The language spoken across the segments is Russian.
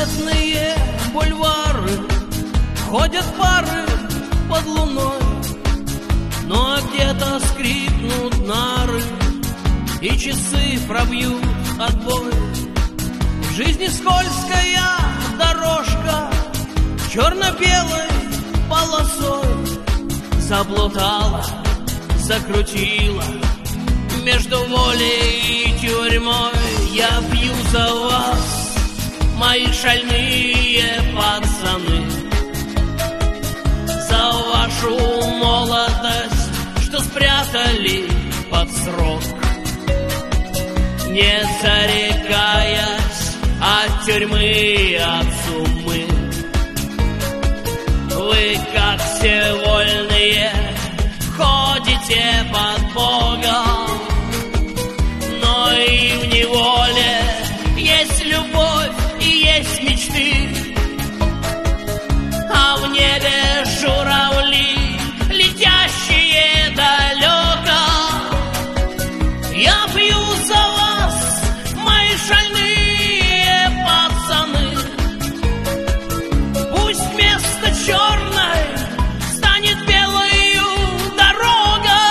Бесцветные бульвары, ходят пары под луной, но где-то скрипнут нары, и часы пробьют отбой. В жизни скользкая дорожка черно-белой полосой заплутала, закрутила между волей и тюрьмой. Я пью за вас, мои шальные пацаны, за вашу молодость, что спрятали под срок, не зарекаясь от тюрьмы, от суммы. Вы, как все вольные, ходите под Богом, но и в неволе есть любовь и есть мечты, а в небе журавли, летящие далеко. Я пью за вас, мои шальные пацаны, пусть вместо черной станет белою дорога.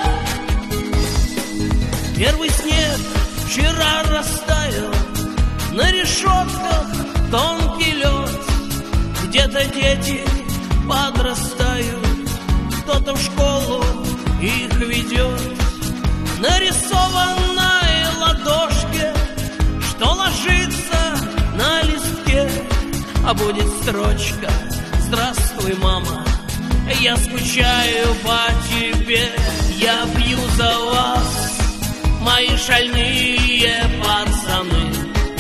Первый снег вчера растаял, на решетках тонкий лед, где-то дети подрастают, кто-то в школу их ведет. Нарисованной ладошке, что ложится на листке, а будет строчка: здравствуй, мама, я скучаю по тебе. Я пью за вас, мои шальные пацаны,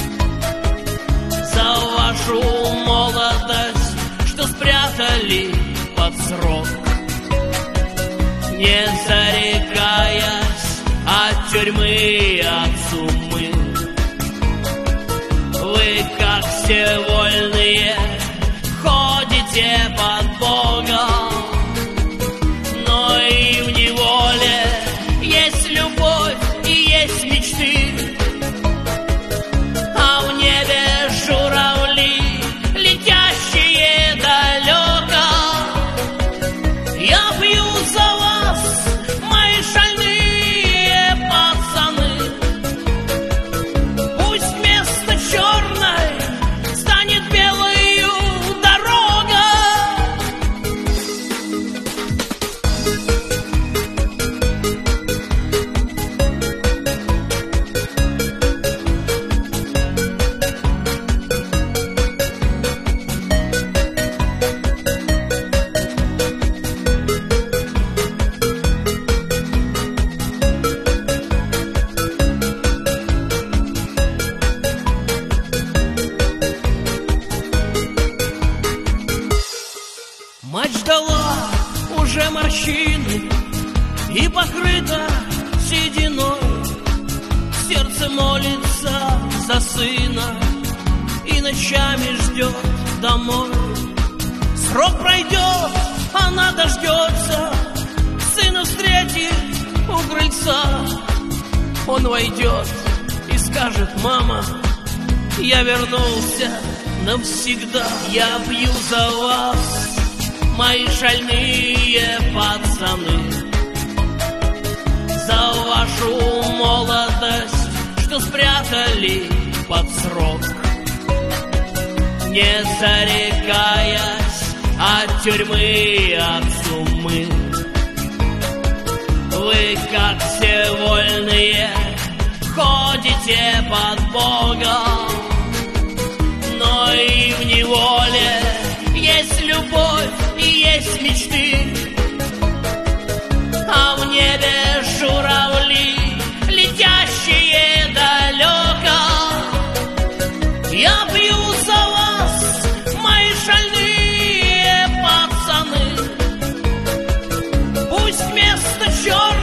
за вашу молодость, что спрятали под срок, не зарекаясь от тюрьмы, от суммы. Вы, как все вольные, ходите под Богом, но и в неволе есть любовь и есть мечты, а в небе журавли, летящие далеко. Я пью за вас, мои шальные пацаны, пусть вместо черной станет белою дорога. Мать ждала уже морщины и покрыта сединой, сердце молится за сына и ночами ждет домой. Срок пройдет, она дождется, сына встретит у крыльца. Он войдет и скажет: мама, я вернулся навсегда. Я пью за вас, мои шальные пацаны, за вашу молодость, что спрятали под срок, не зарекаясь от тюрьмы, от суммы. Вы, как все вольные, ходите под Богом, но и в неволе есть любовь и есть мечты, а в небе журавли, летящие далеко. Я пью за вас, мои шальные пацаны, пусть вместо черного